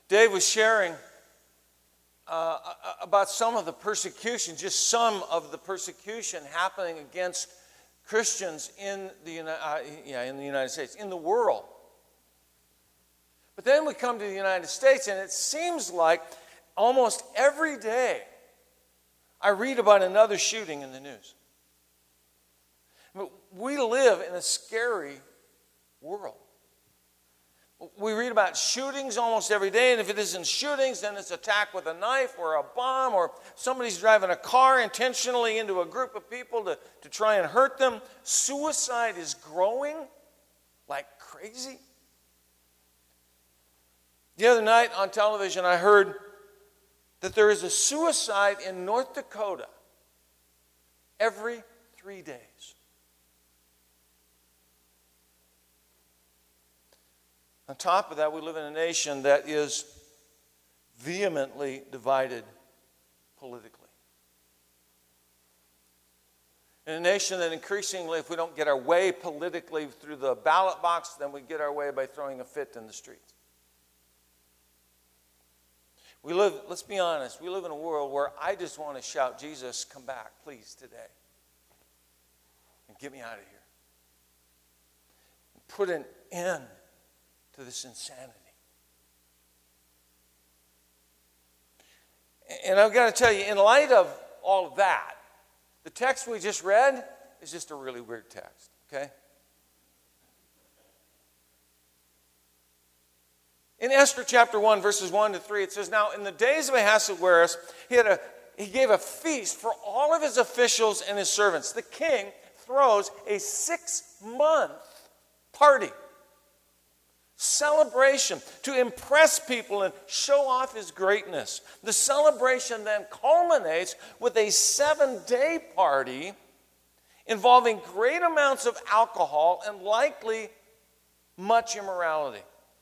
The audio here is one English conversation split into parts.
Dave was sharing about some of the persecution, just some of the persecution happening against Christians in the United States, in the world. But then we come to the United States, and it seems like almost every day I read about another shooting in the news. But we live in a scary world. We read about shootings almost every day, and if it isn't shootings, then it's attack with a knife or a bomb, or somebody's driving a car intentionally into a group of people to try and hurt them. Suicide is growing like crazy. The other night on television, I heard that there is a suicide in North Dakota every 3 days. On top of that, we live in a nation that is vehemently divided politically. In a nation that increasingly, if we don't get our way politically through the ballot box, then we get our way by throwing a fit in the streets. We live, let's be honest, we live in a world where I just want to shout, Jesus, come back, please, today. And get me out of here. And put an end to this insanity. And I've got to tell you, in light of all of that, the text we just read is just a really weird text, okay? In Esther chapter 1, verses 1 to 3, it says, Now in the days of Ahasuerus, he gave a feast for all of his officials and his servants. The king throws a 6-month party, celebration to impress people and show off his greatness. The celebration then culminates with a 7-day party involving great amounts of alcohol and likely much immorality.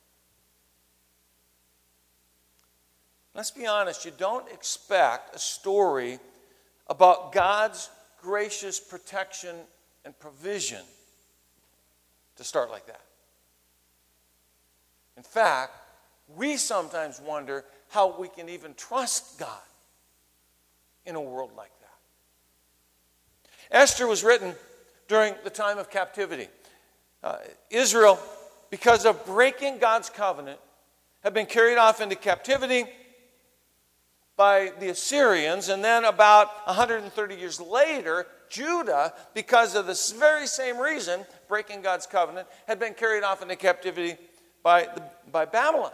Let's be honest, you don't expect a story about God's gracious protection and provision to start like that. In fact, we sometimes wonder how we can even trust God in a world like that. Esther was written during the time of captivity. Israel, because of breaking God's covenant, had been carried off into captivity by the Assyrians, and then about 130 years later, Judah, because of this very same reason, breaking God's covenant, had been carried off into captivity by Babylon.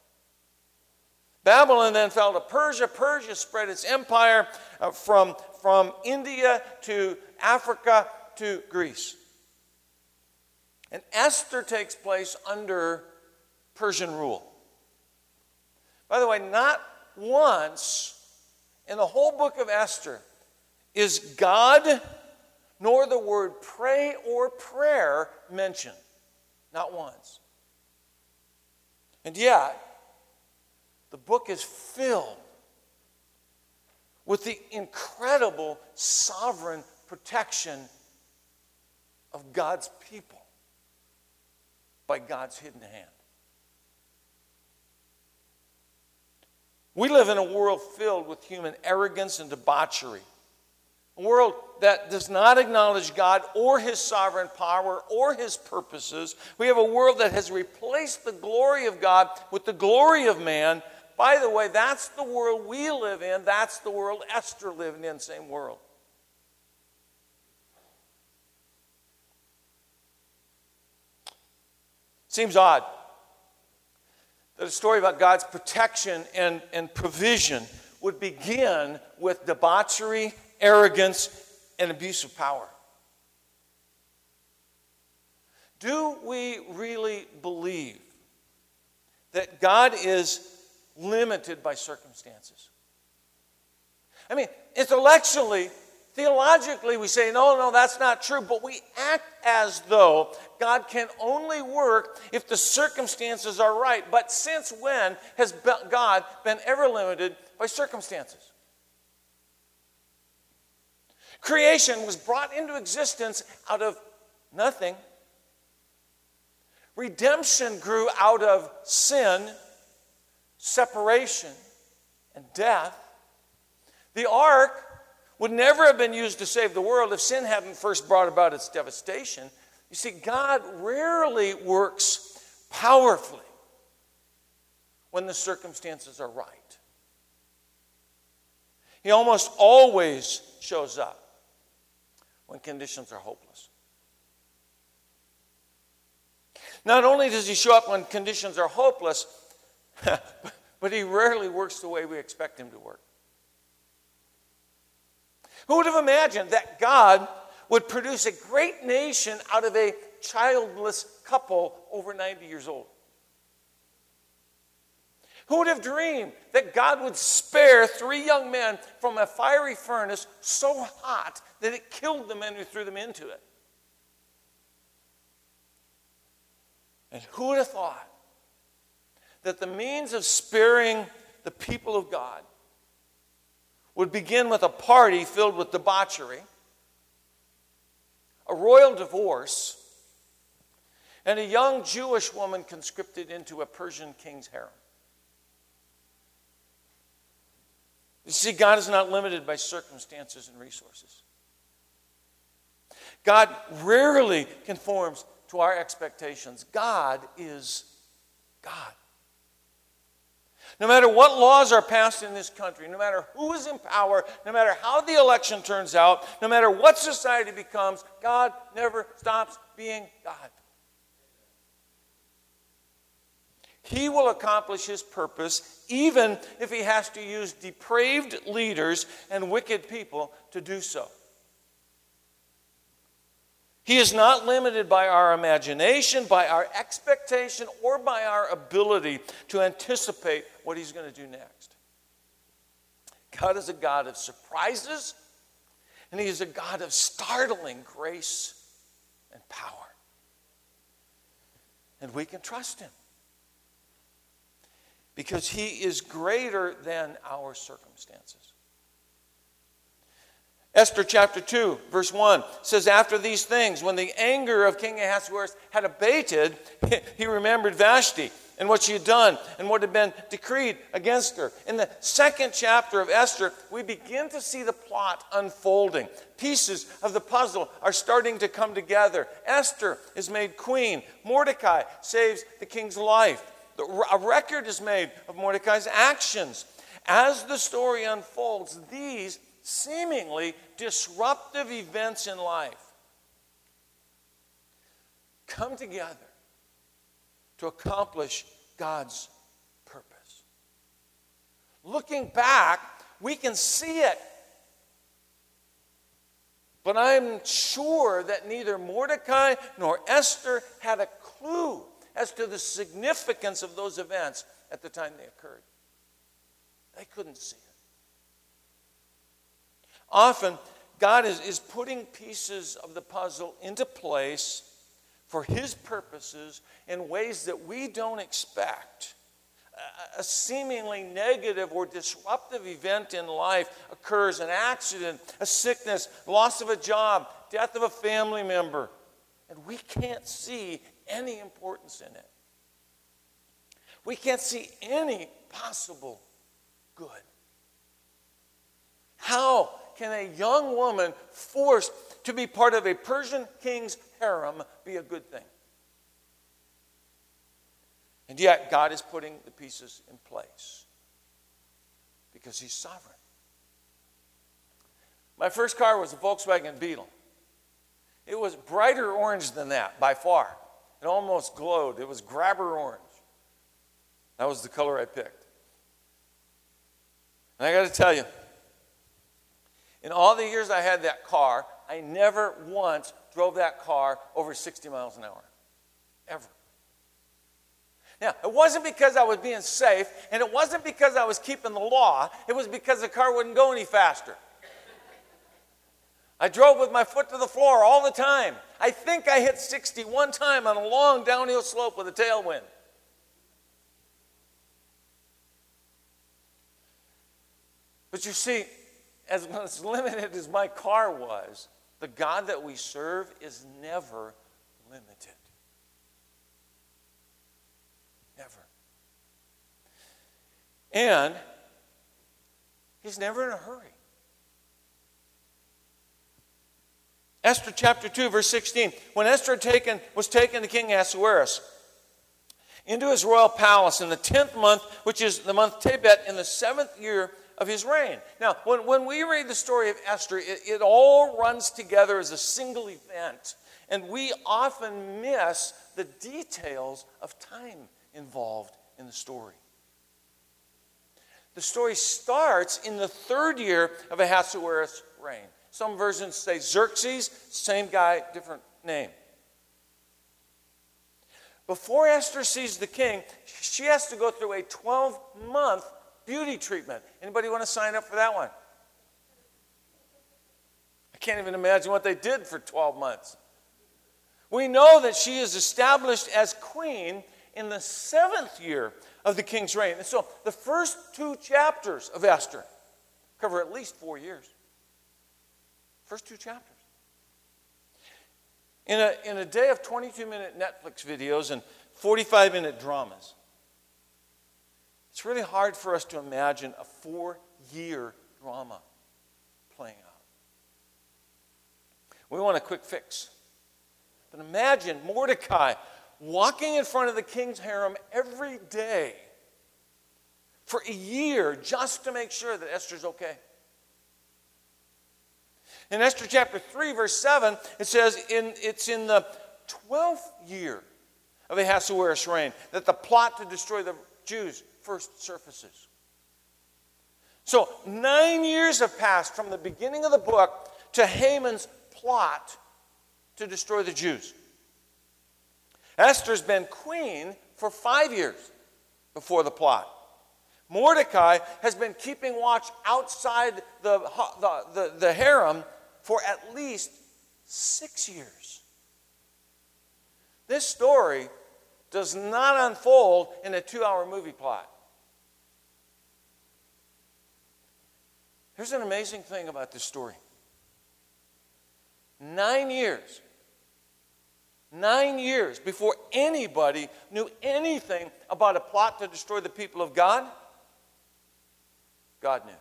Babylon then fell to Persia. Persia spread its empire from India to Africa to Greece. And Esther takes place under Persian rule. By the way, not once in the whole book of Esther is God nor the word pray or prayer mentioned. Not once. And yet, the book is filled with the incredible sovereign protection of God's people by God's hidden hand. We live in a world filled with human arrogance and debauchery. A world that does not acknowledge God or His sovereign power or His purposes. We have a world that has replaced the glory of God with the glory of man. By the way, that's the world we live in. That's the world Esther lived in, same world. Seems odd that a story about God's protection and provision would begin with debauchery, arrogance, and abuse of power. Do we really believe that God is limited by circumstances? I mean, intellectually, theologically, we say, no, that's not true, but we act as though God can only work if the circumstances are right. But since when has God been ever limited by circumstances? Creation was brought into existence out of nothing. Redemption grew out of sin. separation, and death, the ark would never have been used to save the world if sin hadn't first brought about its devastation. You see, God rarely works powerfully when the circumstances are right. He almost always shows up when conditions are hopeless. Not only does he show up when conditions are hopeless, but he rarely works the way we expect him to work. Who would have imagined that God would produce a great nation out of a childless couple over 90 years old? Who would have dreamed that God would spare 3 young men from a fiery furnace so hot that it killed the men who threw them into it? And who would have thought that the means of sparing the people of God would begin with a party filled with debauchery, a royal divorce, and a young Jewish woman conscripted into a Persian king's harem? You see, God is not limited by circumstances and resources. God rarely conforms to our expectations. God is God. No matter what laws are passed in this country, no matter who is in power, no matter how the election turns out, no matter what society becomes, God never stops being God. He will accomplish his purpose even if he has to use depraved leaders and wicked people to do so. He is not limited by our imagination, by our expectation, or by our ability to anticipate what he's going to do next. God is a God of surprises, and he is a God of startling grace and power. And we can trust him, because he is greater than our circumstances. Esther chapter 2, verse 1 says, after these things, when the anger of King Ahasuerus had abated, he remembered Vashti and what she had done and what had been decreed against her. In the 2nd chapter of Esther, we begin to see the plot unfolding. Pieces of the puzzle are starting to come together. Esther is made queen. Mordecai saves the king's life. A record is made of Mordecai's actions. As the story unfolds, these seemingly disruptive events in life come together to accomplish God's purpose. Looking back, we can see it. But I'm sure that neither Mordecai nor Esther had a clue as to the significance of those events at the time they occurred. They couldn't see it. Often, God is putting pieces of the puzzle into place for his purposes in ways that we don't expect. A seemingly negative or disruptive event in life occurs, an accident, a sickness, loss of a job, death of a family member, and we can't see any importance in it. We can't see any possible good. How can a young woman forced to be part of a Persian king's harem be a good thing? And yet, God is putting the pieces in place because he's sovereign. My first car was a Volkswagen Beetle. It was brighter orange than that, by far. It almost glowed. It was grabber orange. That was the color I picked. And I got to tell you, in all the years I had that car, I never once drove that car over 60 miles an hour. Ever. Now, it wasn't because I was being safe, and it wasn't because I was keeping the law. It was because the car wouldn't go any faster. I drove with my foot to the floor all the time. I think I hit 60 one time on a long downhill slope with a tailwind. But you see, as limited as my car was, the God that we serve is never limited. Never. And he's never in a hurry. Esther chapter 2, verse 16. When Esther was taken to King Ahasuerus into his royal palace in the 10th month, which is the month Tebet, in the 7th year of his reign. Now, when we read the story of Esther, it all runs together as a single event. And we often miss the details of time involved in the story. The story starts in the 3rd year of Ahasuerus' reign. Some versions say Xerxes, same guy, different name. Before Esther sees the king, she has to go through a 12-month beauty treatment. Anybody want to sign up for that one? I can't even imagine what they did for 12 months. We know that she is established as queen in the 7th year of the king's reign. And so the first 2 chapters of Esther cover at least 4 years. First 2 chapters. In a day of 22-minute Netflix videos and 45-minute dramas, it's really hard for us to imagine a 4-year drama playing out. We want a quick fix. But imagine Mordecai walking in front of the king's harem every day for a year just to make sure that Esther's okay. In Esther chapter 3, verse 7, it says it's in the 12th year of Ahasuerus' reign that the plot to destroy the Jews first surfaces. So 9 years have passed from the beginning of the book to Haman's plot to destroy the Jews. Esther's been queen for 5 years before the plot. Mordecai has been keeping watch outside the harem for at least 6 years. This story does not unfold in a 2-hour movie plot. Here's an amazing thing about this story. 9 years. 9 years before anybody knew anything about a plot to destroy the people of God, God knew.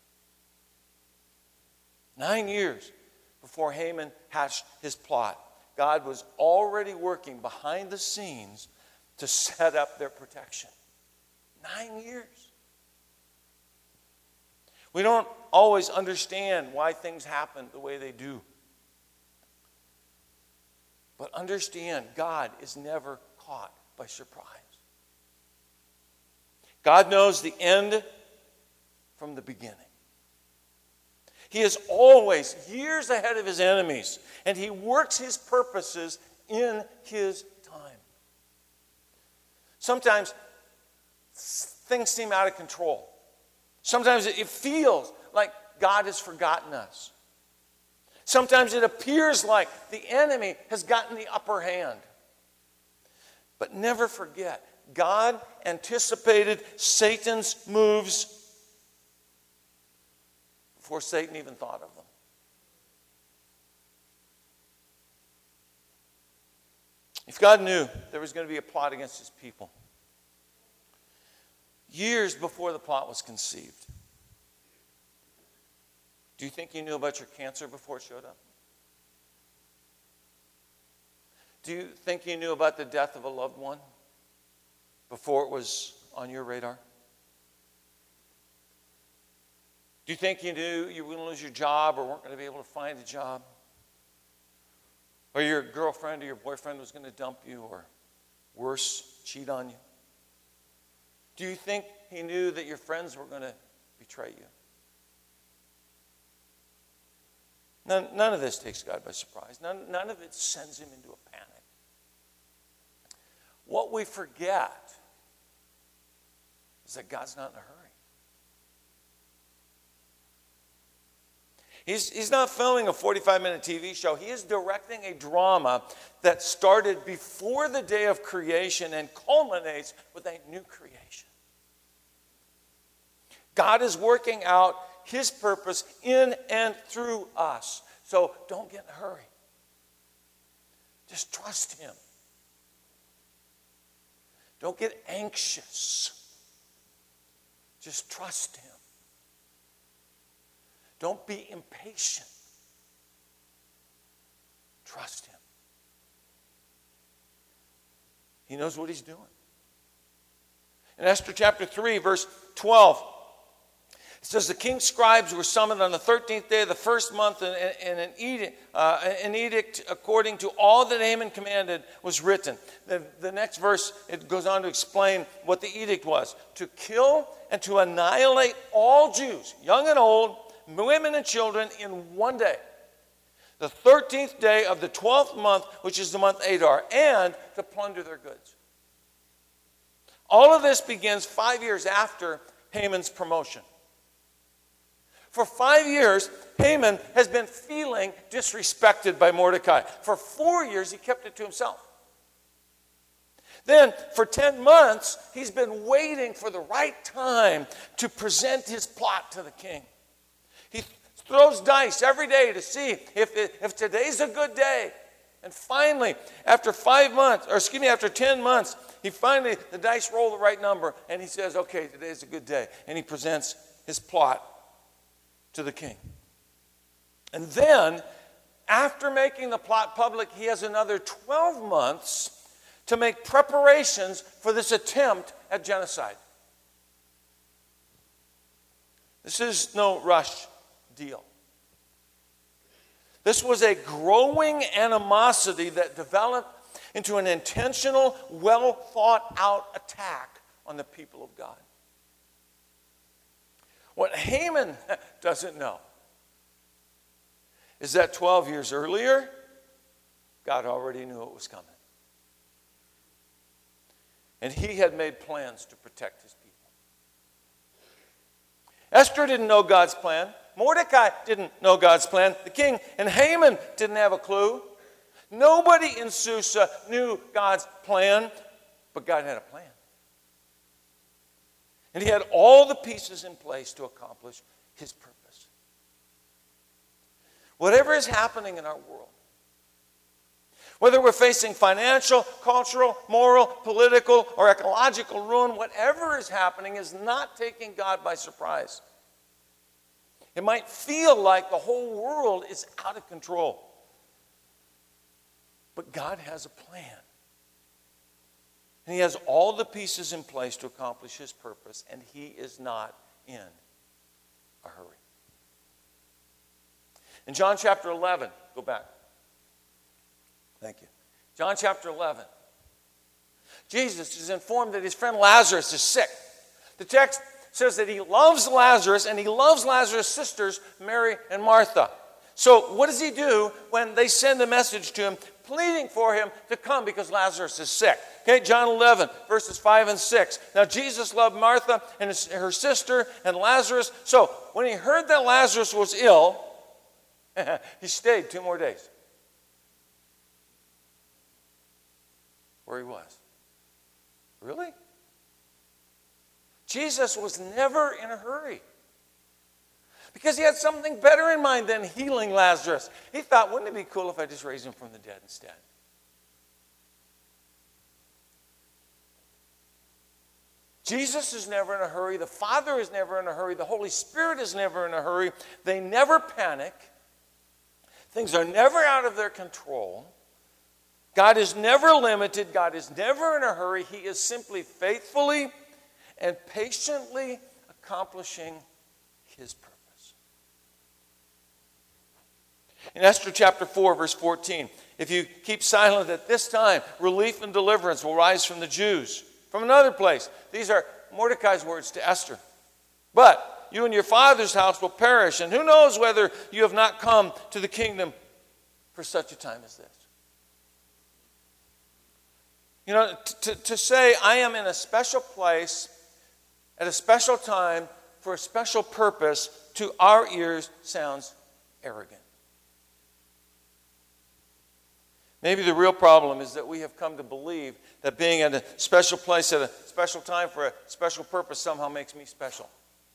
9 years before Haman hatched his plot, God was already working behind the scenes to set up their protection. 9 years. We don't always understand why things happen the way they do. But understand, God is never caught by surprise. God knows the end from the beginning. He is always years ahead of his enemies, and he works his purposes in his time. Sometimes things seem out of control. Sometimes it feels like God has forgotten us. Sometimes it appears like the enemy has gotten the upper hand. But never forget, God anticipated Satan's moves before Satan even thought of them. If God knew there was going to be a plot against his people, years before the plot was conceived, do you think he knew about your cancer before it showed up? Do you think he knew about the death of a loved one before it was on your radar? Do you think he knew you were going to lose your job or weren't going to be able to find a job? Or your girlfriend or your boyfriend was going to dump you, or worse, cheat on you? Do you think he knew that your friends were going to betray you? None of this takes God by surprise. None of it sends him into a panic. What we forget is that God's not in a hurry. He's not filming a 45-minute TV show. He is directing a drama that started before the day of creation and culminates with a new creation. God is working out his purpose in and through us. So don't get in a hurry. Just trust him. Don't get anxious. Just trust him. Don't be impatient. Trust him. He knows what he's doing. In Esther chapter 3, verse 12, it says, the king's scribes were summoned on the 13th day of the first month, and an edict according to all that Haman commanded was written. The next verse, it goes on to explain what the edict was. To kill and to annihilate all Jews, young and old, women and children, in one day. The 13th day of the 12th month, which is the month Adar, and to plunder their goods. All of this begins 5 years after Haman's promotion. For 5 years, Haman has been feeling disrespected by Mordecai. For 4 years, he kept it to himself. Then, for 10 months, he's been waiting for the right time to present his plot to the king. He throws dice every day to see if today's a good day. And finally, after 10 months, the dice roll the right number, and he says, okay, today's a good day. And he presents his plot to the king. And then, after making the plot public, he has another 12 months to make preparations for this attempt at genocide. This is no rush deal. This was a growing animosity that developed into an intentional, well-thought-out attack on the people of God. What Haman doesn't know is that 12 years earlier, God already knew it was coming. And he had made plans to protect his people. Esther didn't know God's plan. Mordecai didn't know God's plan. The king and Haman didn't have a clue. Nobody in Susa knew God's plan, but God had a plan. And he had all the pieces in place to accomplish his purpose. Whatever is happening in our world, whether we're facing financial, cultural, moral, political, or ecological ruin, whatever is happening is not taking God by surprise. It might feel like the whole world is out of control. But God has a plan. And he has all the pieces in place to accomplish his purpose, and he is not in a hurry. In John chapter 11, go back. Thank you. John chapter 11. Jesus is informed that his friend Lazarus is sick. The text says that he loves Lazarus, and he loves Lazarus' sisters, Mary and Martha. So what does he do when they send a message to him pleading for him to come because Lazarus is sick? Okay, John 11, verses 5 and 6. Now Jesus loved Martha and her sister and Lazarus. So when he heard that Lazarus was ill, he stayed 2 more days where he was. Really? Jesus was never in a hurry because he had something better in mind than healing Lazarus. He thought, wouldn't it be cool if I just raised him from the dead instead? Jesus is never in a hurry. The Father is never in a hurry. The Holy Spirit is never in a hurry. They never panic. Things are never out of their control. God is never limited. God is never in a hurry. He is simply faithfully and patiently accomplishing his purpose. In Esther chapter 4, verse 14, if you keep silent at this time, relief and deliverance will rise from the Jews. From another place, these are Mordecai's words to Esther. But you and your father's house will perish, and who knows whether you have not come to the kingdom for such a time as this. You know, to say I am in a special place at a special time for a special purpose to our ears sounds arrogant. Maybe the real problem is that we have come to believe that being at a special place at a special time for a special purpose somehow makes me special.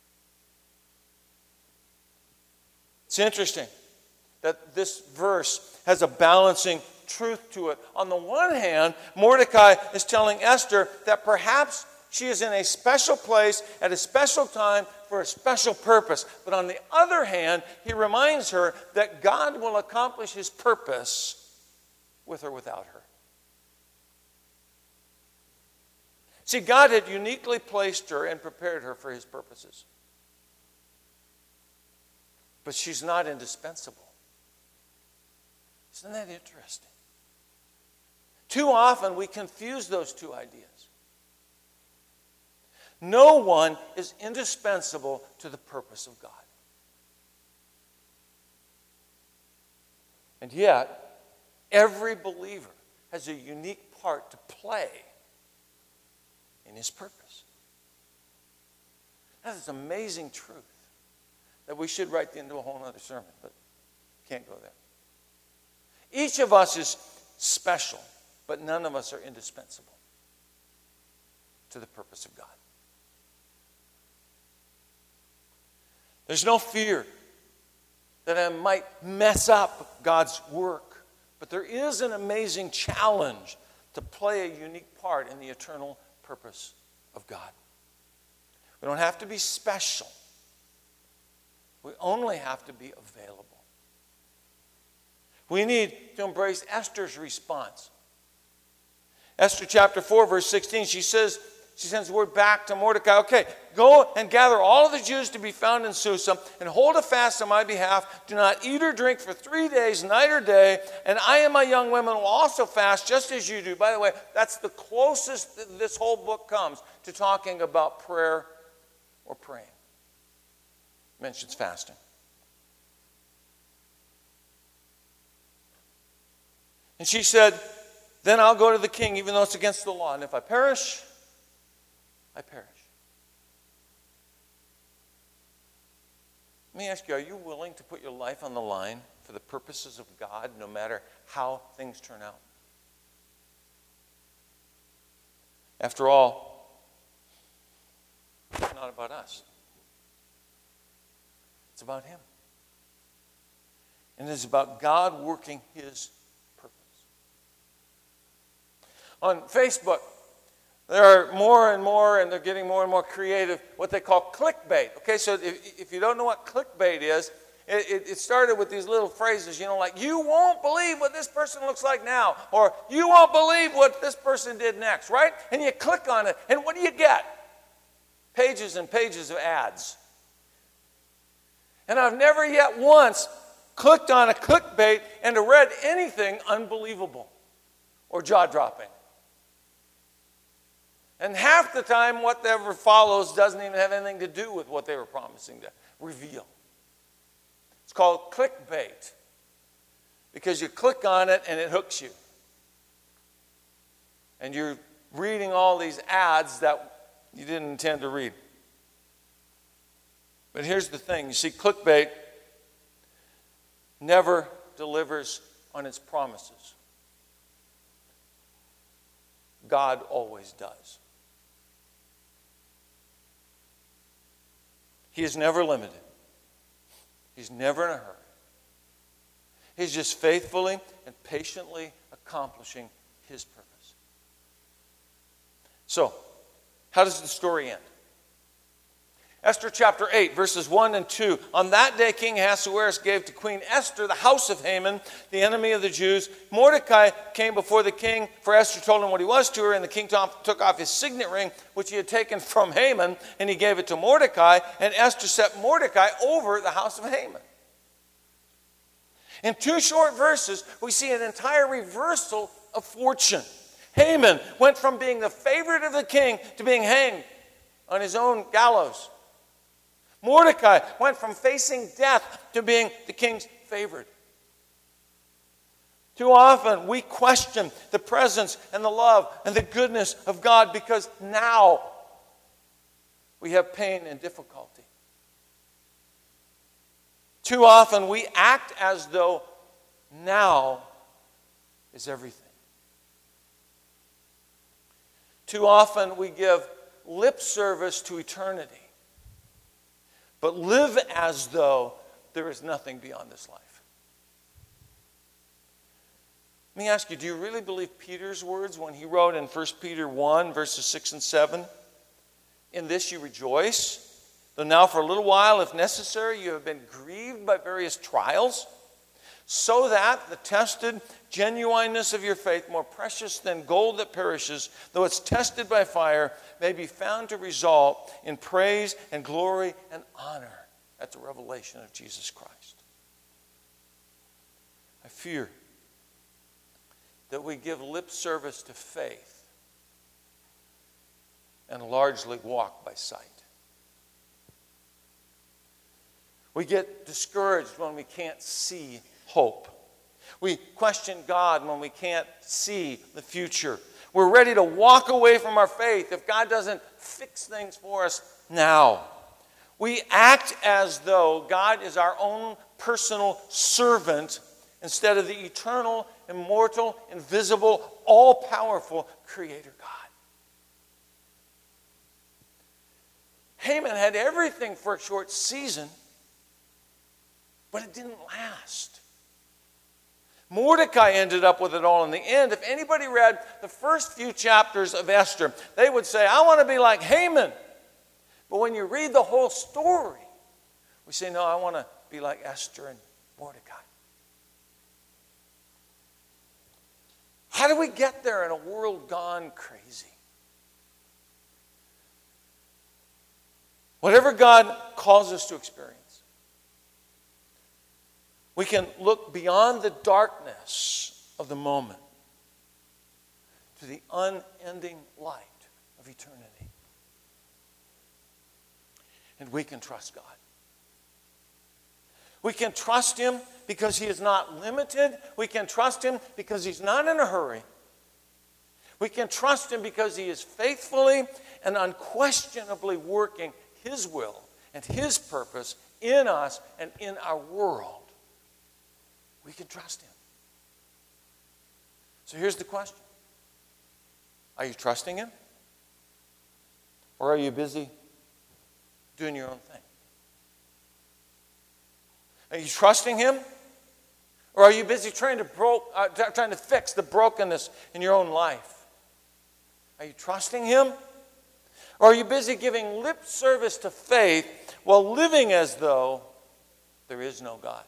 It's interesting that this verse has a balancing truth to it. On the one hand, Mordecai is telling Esther that perhaps She is in a special place at a special time for a special purpose. But on the other hand, he reminds her that God will accomplish his purpose with or without her. See, God had uniquely placed her and prepared her for his purposes. But she's not indispensable. Isn't that interesting? Too often we confuse those two ideas. No one is indispensable to the purpose of God. And yet, every believer has a unique part to play in his purpose. That is amazing truth that we should write into a whole other sermon, but can't go there. Each of us is special, but none of us are indispensable to the purpose of God. There's no fear that I might mess up God's work, but there is an amazing challenge to play a unique part in the eternal purpose of God. We don't have to be special. We only have to be available. We need to embrace Esther's response. Esther chapter 4, verse 16, she sends word back to Mordecai, okay, go and gather all of the Jews to be found in Susa and hold a fast on my behalf. Do not eat or drink for 3 days, night or day. And I and my young women will also fast just as you do. By the way, that's the closest this whole book comes to talking about prayer or praying. It mentions fasting. And she said, then I'll go to the king even though it's against the law. And if I perish, I perish. Let me ask you, are you willing to put your life on the line for the purposes of God no matter how things turn out? After all, it's not about us. It's about him. And it's about God working his purpose. On Facebook, there are more and more, and they're getting more and more creative, what they call clickbait. Okay, so if you don't know what clickbait is, it started with these little phrases, like, you won't believe what this person looks like now, or you won't believe what this person did next, right? And you click on it, and what do you get? Pages and pages of ads. And I've never yet once clicked on a clickbait and read anything unbelievable or jaw-dropping. And half the time, whatever follows doesn't even have anything to do with what they were promising to reveal. It's called clickbait because you click on it and it hooks you. And you're reading all these ads that you didn't intend to read. But here's the thing. You see, clickbait never delivers on its promises. God always does. He is never limited. He's never in a hurry. He's just faithfully and patiently accomplishing his purpose. So, how does the story end? Esther chapter 8, verses 1 and 2. On that day, King Ahasuerus gave to Queen Esther the house of Haman, the enemy of the Jews. Mordecai came before the king, for Esther told him what he was to her, and the king took off his signet ring, which he had taken from Haman, and he gave it to Mordecai, and Esther set Mordecai over the house of Haman. In 2 short verses, we see an entire reversal of fortune. Haman went from being the favorite of the king to being hanged on his own gallows. Mordecai went from facing death to being the king's favorite. Too often we question the presence and the love and the goodness of God because now we have pain and difficulty. Too often we act as though now is everything. Too often we give lip service to eternity, but live as though there is nothing beyond this life. Let me ask you, do you really believe Peter's words when he wrote in 1 Peter 1, verses 6 and 7? In this you rejoice, though now for a little while, if necessary, you have been grieved by various trials, so that the tested genuineness of your faith, more precious than gold that perishes, though it's tested by fire, may be found to result in praise and glory and honor at the revelation of Jesus Christ. I fear that we give lip service to faith and largely walk by sight. We get discouraged when we can't see hope. We question God when we can't see the future. We're ready to walk away from our faith if God doesn't fix things for us now. We act as though God is our own personal servant instead of the eternal, immortal, invisible, all-powerful Creator God. Haman had everything for a short season, but it didn't last. Mordecai ended up with it all in the end. If anybody read the first few chapters of Esther, they would say, I want to be like Haman. But when you read the whole story, we say, no, I want to be like Esther and Mordecai. How do we get there in a world gone crazy? Whatever God calls us to experience, we can look beyond the darkness of the moment to the unending light of eternity. And we can trust God. We can trust Him because He is not limited. We can trust Him because He's not in a hurry. We can trust Him because He is faithfully and unquestionably working His will and His purpose in us and in our world. We can trust Him. So here's the question. Are you trusting Him? Or are you busy doing your own thing? Are you trusting Him? Or are you busy trying to fix the brokenness in your own life? Are you trusting Him? Or are you busy giving lip service to faith while living as though there is no God?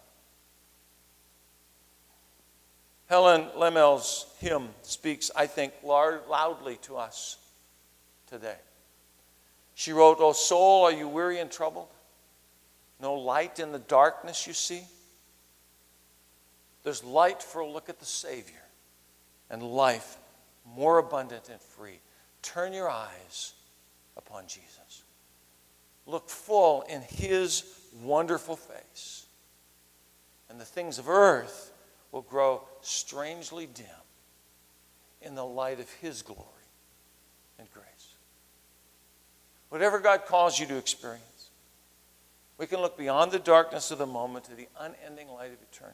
Helen Lemel's hymn speaks, I think, loudly to us today. She wrote, O soul, are you weary and troubled? No light in the darkness you see? There's light for a look at the Savior and life more abundant and free. Turn your eyes upon Jesus. Look full in His wonderful face, and the things of earth will grow strangely dim in the light of His glory and grace. Whatever God calls you to experience, we can look beyond the darkness of the moment to the unending light of eternity.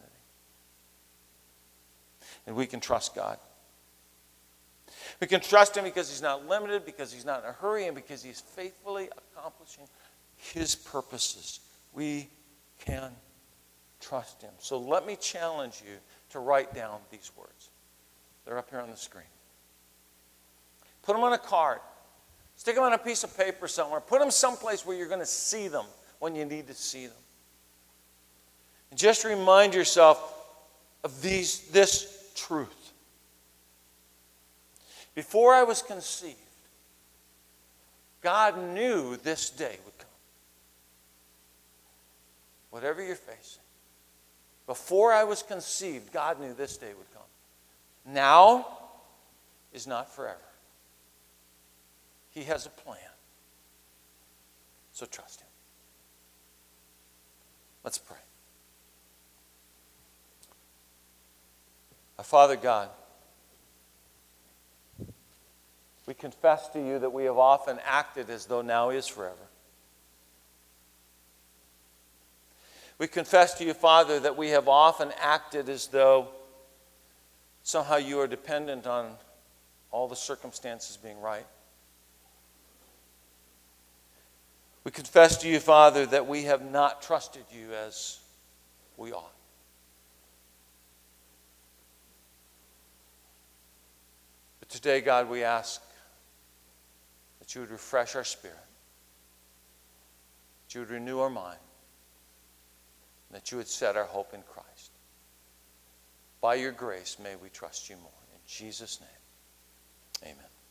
And we can trust God. We can trust Him because He's not limited, because He's not in a hurry, and because He's faithfully accomplishing His purposes. We can trust Him. So let me challenge you to write down these words. They're up here on the screen. Put them on a card. Stick them on a piece of paper somewhere. Put them someplace where you're going to see them when you need to see them. And just remind yourself of this truth. Before I was conceived, God knew this day would come. Whatever you're facing. Before I was conceived, God knew this day would come. Now is not forever. He has a plan. So trust Him. Let's pray. Our Father God, we confess to You that we have often acted as though now is forever. We confess to You, Father, that we have often acted as though somehow You are dependent on all the circumstances being right. We confess to You, Father, that we have not trusted You as we ought. But today, God, we ask that You would refresh our spirit. that you would renew our mind, and that you would set our hope in Christ. By your grace, may we trust you more. In Jesus' name, amen.